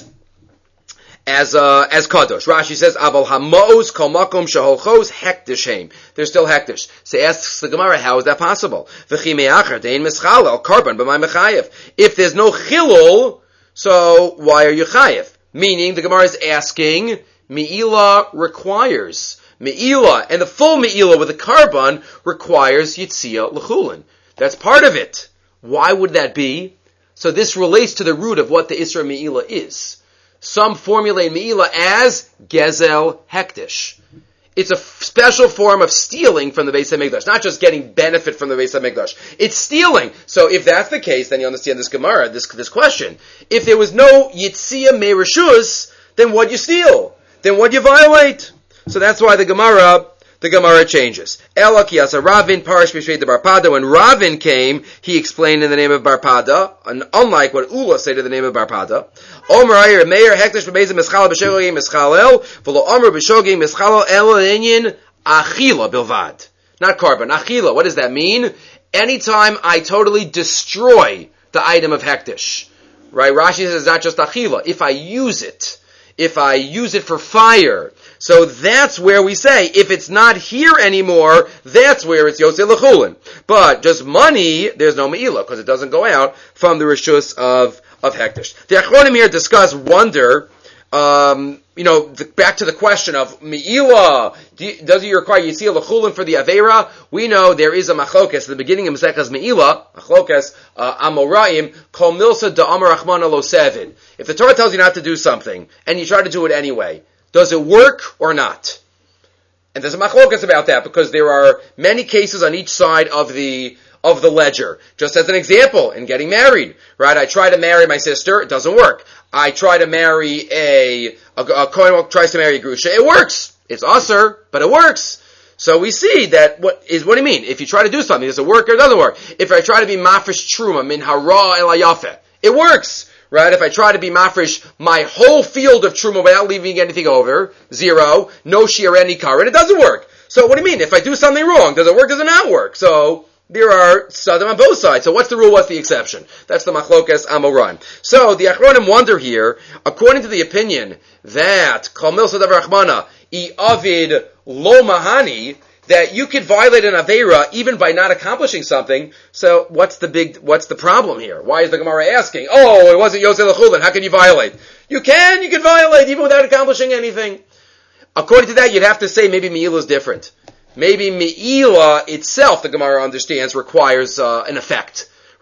kadosh. Rashi says, "Aval hamaos kol makom sheholchos hektish heim." They're still hektish. So asks the Gemara, how is that possible? V'chi me'achar dein mischalel karban b'may mechayev. If there's no chilul, so why are you chayev? Meaning, the Gemara is asking, me'ilah requires me'ilah, and the full me'ilah with the karban requires yitzia l'chulin. That's part of it. Why would that be? So this relates to the root of what the Isra me'ilah is. Some formulate Me'ilah as Gezel Hektish. It's a special form of stealing from the Beis HaMikdash, not just getting benefit from the Beis HaMikdash. It's stealing. So if that's the case, then you understand this Gemara, this question. If there was no Yitzia Meirishus, then what'd you steal? Then what'd you violate? So that's why the Gemara changes. Ela ki asa Ravin parish b'shvei de Barpada. When Ravin came, he explained in the name of Barpada, and unlike what Ula said in the name of Barpada. Omer ayer meir hektish b'mezid mischal b'shogeg mischalel v'lo omer b'shogeg mischalel el inyan achila bilvad. Not karban, achila. What does that mean? Anytime I totally destroy the item of hektish, right? Rashi says it's not just achila. If I use it for fire. So that's where we say, if it's not here anymore, that's where it's Yosei L'chulin. But just money, there's no Me'ilah, because it doesn't go out from the Rishus of Hektish. The Achronim here discuss wonder, back to the question of Me'ilah, does it require Yosei L'chulin for the Aveira? We know there is a Machlokas at the beginning of Mesechas Me'ilah, Machlokas Amoraim, Kol Milsa Da'amar Rachmana Lo Sevid. If the Torah tells you not to do something, and you try to do it anyway, does it work or not? And there's a machlokas about that because there are many cases on each side of the ledger. Just as an example, in getting married, right? I try to marry my sister, it doesn't work. I try to marry a Kohen tries to marry a Grusha, it works. It's usher, but it works. So we see that what do you mean? If you try to do something, does it work or it doesn't work? If I try to be mafresh truma min hara el hayafeh, it works. Right? If I try to be mafresh my whole field of truma without leaving anything over, 0, no shir any current, it doesn't work. So what do you mean? If I do something wrong, does it work, does it not work? So there are sadim on both sides. So what's the rule, what's the exception? That's the machlokas amoraim. So the Achronim wonder here, according to the opinion that Kol Milsa Davar Rachmana I Avid Lo Mahani, that you could violate an Aveira even by not accomplishing something. So what's the problem here? Why is the Gemara asking, it wasn't Yosei L'chulin, how can you violate? You can violate even without accomplishing anything. According to that, you'd have to say maybe Me'ilah is different. Maybe Me'ilah itself, the Gemara understands, requires an effect.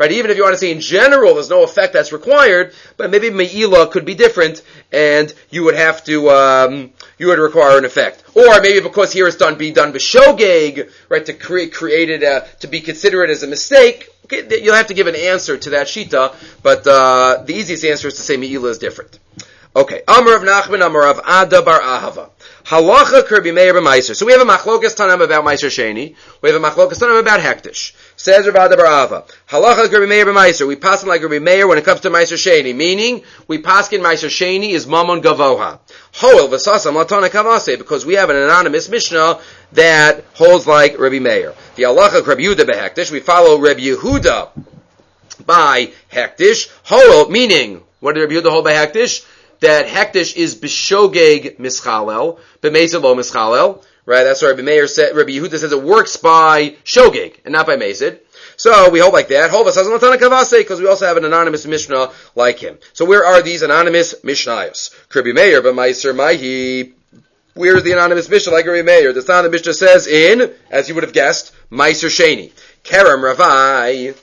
Right? Even if you want to say in general, there's no effect that's required, but maybe me'ila could be different, and you would have to, you would require an effect. Or maybe because here it's be done b'shogeg, right, to create it, to be considered as a mistake. Okay, you'll have to give an answer to that shita, but the easiest answer is to say me'ila is different. Okay, Amar of Nachman, Amar of Ada bar Ahava. Halacha Rabbi Meir b'Maiser. So we have a machlokas tanam about Maiser Sheni. We have a machlokas tanam about Hektish. Says Rabbi Ada bar Ahava. Halacha Rabbi Meir b'Maiser. We pass like Rabbi Meir when it comes to Maiser Sheni. Meaning, we paskin Maiser Sheni is Mamon Gavoha. Hoel v'sasam latana kavase. Because we have an anonymous Mishnah that holds like Rabbi Meir. The halacha Rabbi Yehuda b'Hektish. We follow Rabbi Yehuda by Hektish. Hoel, meaning, what did Rabbi Yehuda hold by Hektish? That Hektish is b'shogeg mischalel, b'meisel lo mischalel, right? That's what Rabbi Meir said. Rabbi Yehuda says it works by shogeg and not by mesid. So we hold like that. Because we also have an anonymous Mishnah like him. So where are these anonymous Mishnayos? Rabbi Meir b'maiser mahi. Where is the anonymous Mishnah like Rabbi Meir? The sound the Mishnah says in, as you would have guessed, Maiser Sheni. Kerem Ravai.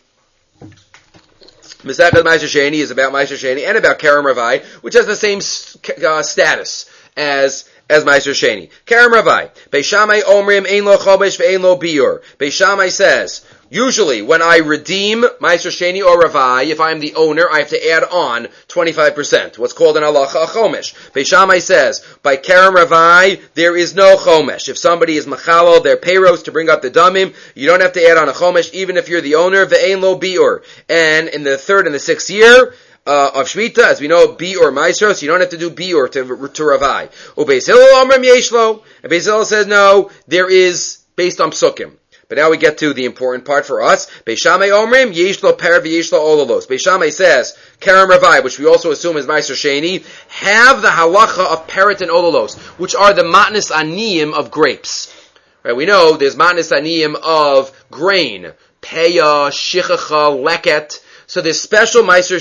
Masechet Maiser Sheni is about Maiser Sheni and about Kerem Ravai, which has the same status as Maiser Sheni. Kerem Ravai. Beis Shammai Omrim Ein Lo Chomesh Ve'Ein Lo Biur. Beis Shammai says, usually when I redeem Maiser Sheni or Ravai, if I'm the owner, I have to add on 25%. What's called an halacha a chomesh. Beis Shammai says, by Kerem Ravai, there is no chomesh. If somebody is machalo, their payros to bring up the damim, you don't have to add on a chomesh, even if you're the owner. Ve'ein lo biur. And in the 3rd and the 6th year of Shemitah, as we know, biur maisros, you don't have to do biur to Ravai. Beis Hillel omrim yeshlo. And Beis Hillel says, no, there is, based on psukim. But now we get to the important part for us. Beis Shammai omrim yesh lo per v'yesh lo ololos. Beis Shammai says, Kerem Ravai, which we also assume is Maiser Sheni, have the halacha of peret and ololos, which are the matnis aniyim of grapes. Right? We know there's matnis aniyim of grain, peya, shichacha, leket. So there's special matnis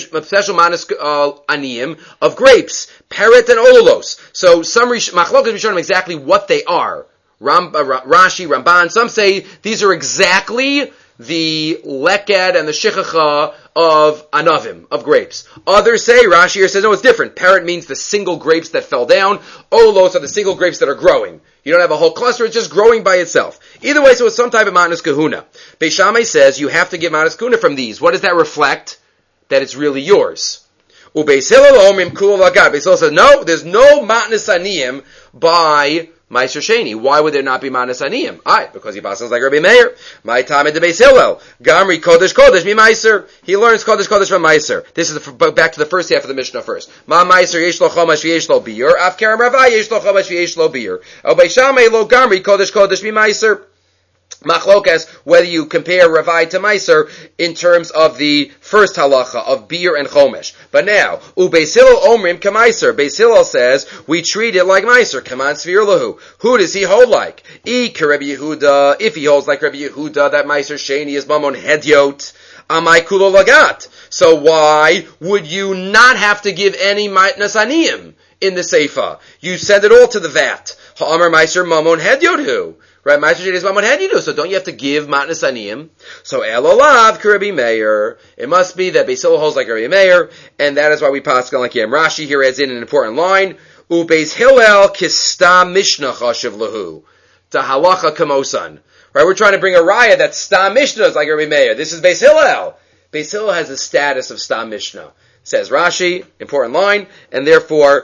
aniyim of grapes, peret and ololos. So some machlokas we show them exactly what they are. Rashi, Ramban, some say these are exactly the leked and the shichacha of anavim, of grapes. Others say, Rashi here says, no, it's different. Parrot means the single grapes that fell down. Olos are the single grapes that are growing. You don't have a whole cluster, it's just growing by itself. Either way, so it's some type of matnas kahuna. Beis Shammai says you have to give matnas kahuna from these. What does that reflect? That it's really yours. Beis Hillel omrim kula lagad. Beis Hillel says, no, there's no matnas aniyim by Maiser Sheni. Why would there not be Manas Aniyim? Because he passes like Rabbi Meir. My time at the Beis Hillel. Gamri Kodesh Kodesh mi Maiser. He learns Kodesh Kodesh from Maiser. This is back to the first half of the Mishnah first. Ma Maiser yesh lo chomash v'yesh lo biur. Af Kerem Ravai yesh lo chomash v'yesh lo biur. El Beis Shammai lo Gamri Kodesh Kodesh mi Maiser. Machlokas, whether you compare Ravai to Maiser in terms of the first halacha of Biur and Chomesh. But now, Beis Hillel omrim k'Maiser. Beis Hillel says, we treat it like Maiser. Kaman Svir lahu. Who does he hold like? Rabbi Yehuda. If he holds like Rabbi Yehuda, that Maiser Sheni is Mamon Hedyot. Amai kulo lagat. So why would you not have to give any matnas aniyim in the Seifa? You send it all to the vat. Ha'amar Maiser Mamon Hedyot. Right, Maiser Sheni is Mamon Hedyot. So don't you have to give matnas aniyim? So elolav k'Rabbi Meir. It must be that Beis Hillel holds like Rabbi Meir, and that is why we pass on like him. Rashi here adds in an important line. Beis Hillel kistam mishnah chashiv lahu. Ta halacha kamosan. Right, we're trying to bring a raya that stam mishnah is like Rabbi Meir. This is Beis Hillel. Beis Hillel has the status of stam mishnah. Says Rashi, important line, and therefore,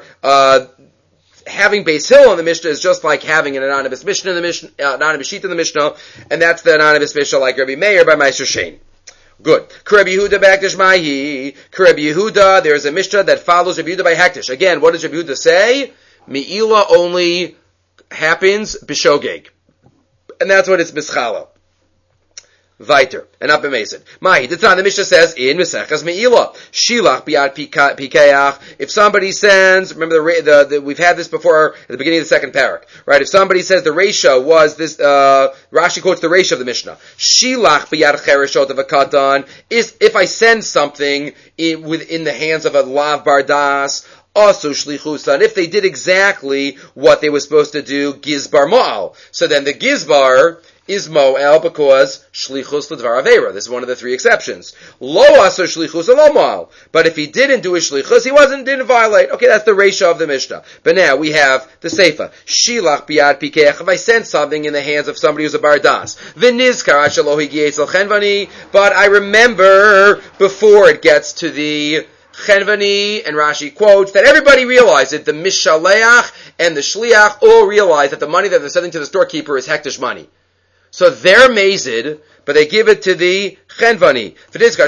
having Beis Hillel in the Mishnah is just like having an anonymous Mishnah in the Mishnah, anonymous sheet in the Mishnah, and that's the anonymous Mishnah like Rabbi Meir by Maiser Sheni. Good. Rabbi Yehuda b'Hektish mahi. Rabbi Yehuda, there is a Mishnah that follows Rabbi Yehuda by Hektish. Again, what does Rabbi Yehuda say? Me'ila only happens b'shogeg. And that's what it's mischala. Weiter, and not b'mezid. Mahi, the Mishnah says in Mesechas Me'ila, Shilach bi'ad pikeach. If somebody sends, remember we've had this before at the beginning of the second parak, right? If somebody says the ratio was this, Rashi quotes the ratio of the Mishnah. Shilach bi'ad chereshot of a katan is if I send something within the hands of a lav bardas also shlichusa, and if they did exactly what they were supposed to do, gizbar mo'al. So then the gizbar is mo'al because shlichus l'dvar avera. This is one of the three exceptions. Lo aso shlichus lo mo'al. But if he didn't do his shlichus, he didn't violate. Okay, that's the reisha of the Mishnah. But now we have the seifa. Shilach biad pikech. If I send something in the hands of somebody who's a bardas, v'nizkar ashalo higietz al chenvani. But I remember before it gets to the Chenvani, and Rashi quotes that everybody realized it. The Mishaleach and the Shliach all realized that the money that they're sending to the storekeeper is hektish money. So they're mazed, but they give it to the Chenvani.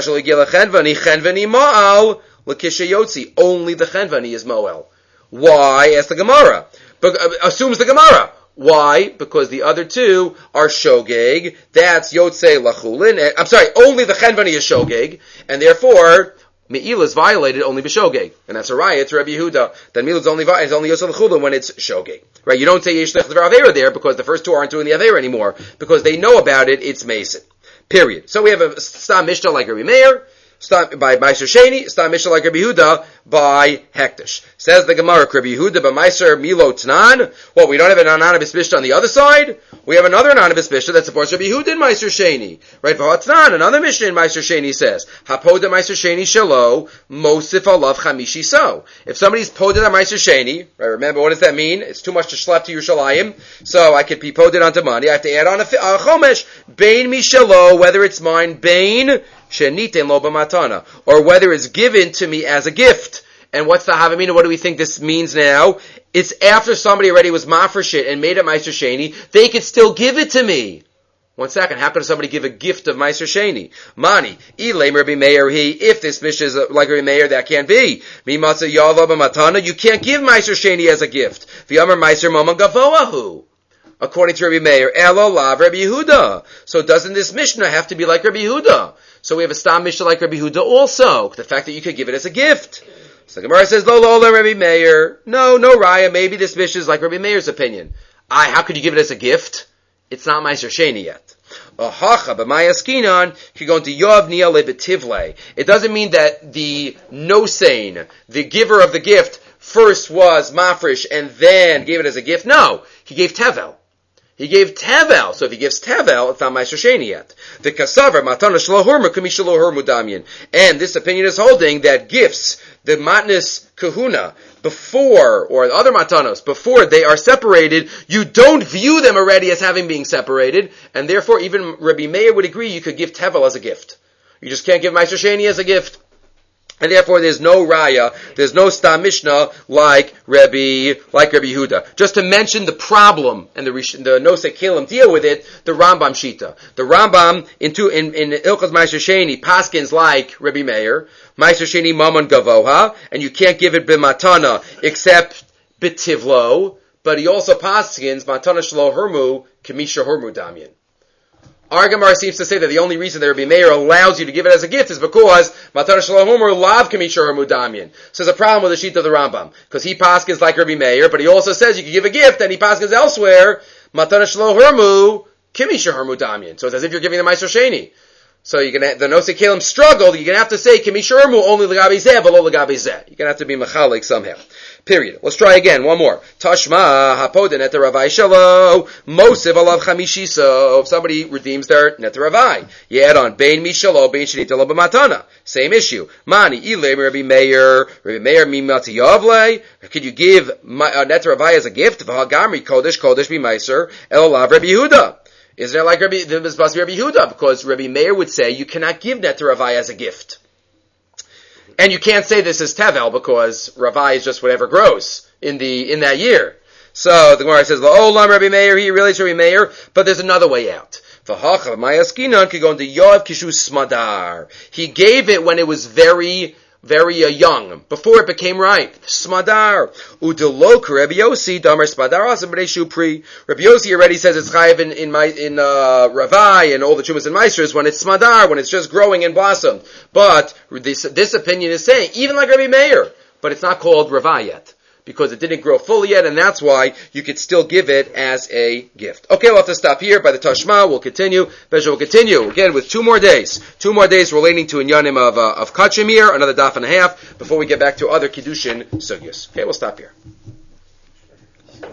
Chenvani ma'al l'kishayotzi. Only the Chenvani is mo'el. Why? Ask the Gemara. Assumes the Gemara. Why? Because the other two are shogeg. That's yotzei lachulin. I'm sorry, only the Chenvani is shogeg, and therefore Me'ila is violated only b'shogeg, and that's a riot to Rabbi Yehuda. That Me'ila is only yosel l'chulin when it's shogeg. Right? You don't say yesh l'chulin avera there because the first two aren't doing the avera anymore because they know about it. It's mason. Period. So we have a stam mishnah like Rabbi Meir, by Meiser Sheni, stam mishnah like Rabbi Yehuda by Hektish. Says the Gemara, Rabbi Yehuda by Meiser Milo Tnan. Well, we don't have an anonymous mishnah on the other side. We have another anonymous mishnah that supports Rabbi Yehuda in Meiser Sheni. Right? V'hatnan, another mishnah in Meiser Sheni says, Hapoda Meiser Sheni Shalo, Mosif Alav Chamishi So. If somebody's poded on Meiser Sheni, right, remember what does that mean? It's too much to schlep to Yerushalayim, so I could be poded onto money. I have to add on a chomesh, Bain Mishalo, whether it's mine, Bain, Sheniten lo b'matana, or whether it's given to me as a gift. And what's the havamina? What do we think this means now? It's after somebody already was mafresh and made it Meiser Sheni, they could still give it to me. 1 second, how can somebody give a gift of Meiser Sheni? Mani, ilay Rabbi Meir he, if this mission is like Rabbi Meir, that can't be. Mi matzah yalo b'matana, you can't give Meiser Sheni as a gift. V'yamar Meiser Moman Gavoahu. According to Rabbi Meir, Elo lav Rabbi Yehuda. So doesn't this Mishnah have to be like Rabbi Yehuda? So we have a stam Mishnah like Rabbi Yehuda also. The fact that you could give it as a gift. So the Gemara says, Lo Rabbi Meir. No Raya. Maybe this Mishnah is like Rabbi Meir's opinion. How could you give it as a gift? It's not Meiser Sheni yet. It doesn't mean that the nosein, the giver of the gift, first was mafresh and then gave it as a gift. No, he gave tevel. He gave tevel. So if he gives tevel, it's not Meiser Sheni yet. The kasavar matana shelo hurma kumi shelo hurmu damyan. And this opinion is holding that gifts, the matnas kahuna, before, or the other matanos, before they are separated, you don't view them already as having been separated, and therefore even Rabbi Meir would agree you could give tevel as a gift. You just can't give Meiser Sheni as a gift. And therefore there's no raya, there's no stam mishnah like Rabbi Yehuda. Just to mention the problem, and the Nosei Kelim deal with it, the Rambam Shita. The Rambam in Ilchos Meiser Sheni paskins like Rabbi Meir, Meiser Sheni Mammon Gavoha, and you can't give it b'matana except b'tivlo, but he also paskins Matana Shelo Hermu Kamisha Hermu Damyan. Our Gemara seems to say that the only reason that Rabbi Meir allows you to give it as a gift is because Matana Shelo Hermu Lav Kamisha Hermu Damyan. So there's a problem with the sheet of the Rambam, because he paskins like Rabbi Meir, but he also says you can give a gift, and he paskins elsewhere Matana Shelo Hermu Kamisha Hermu Damyan. So it's as if you're giving the Meiser Sheni. So the Nosei Kelim struggled. You're gonna have to say Kamisha Hermu only l'gabi zeh, below l'gabi zeh. You're gonna have to be mechalik somehow. Period. Let's try again. One more. Tashma hapoden et Ravai shelo mosiv alav chamishi. So if somebody redeems their net Ravai, you add on bein mishalo bein shenita lo b'matana. Same issue. Mani ilay Rabbi Meir mimati yavle. Could you give net Ravai as a gift? V'hagamri kodesh b'meiser el lav Rabbi Yehuda. Isn't it like Rabbi Yehuda? Because Rabbi Meir would say you cannot give net Ravai as a gift. And you can't say this is tevel because Ravai is just whatever grows in that year. So the Gemara says, "La'olam Rabbi Meir." He relates to Rabbi Meir, but there's another way out. He gave it when it was very young, before it became ripe. Smadar. Udelok Rabbi Yossi damar smadar asam b'nei shupri. Rabbi Yossi already says it's chayiv in Ravai and all the chumas and meisters when it's smadar, when it's just growing and blossomed. But this opinion is saying, even like Rabbi Meir, but it's not called Ravai yet. because it didn't grow fully yet, and that's why you could still give it as a gift. Okay, we'll have to stop here by the Tashma. We'll continue. Bezra will continue again with 2 more days. 2 more days relating to Inyanim of Kachemir, another daf and a half, before we get back to other Kiddushin sugyas. Okay, we'll stop here.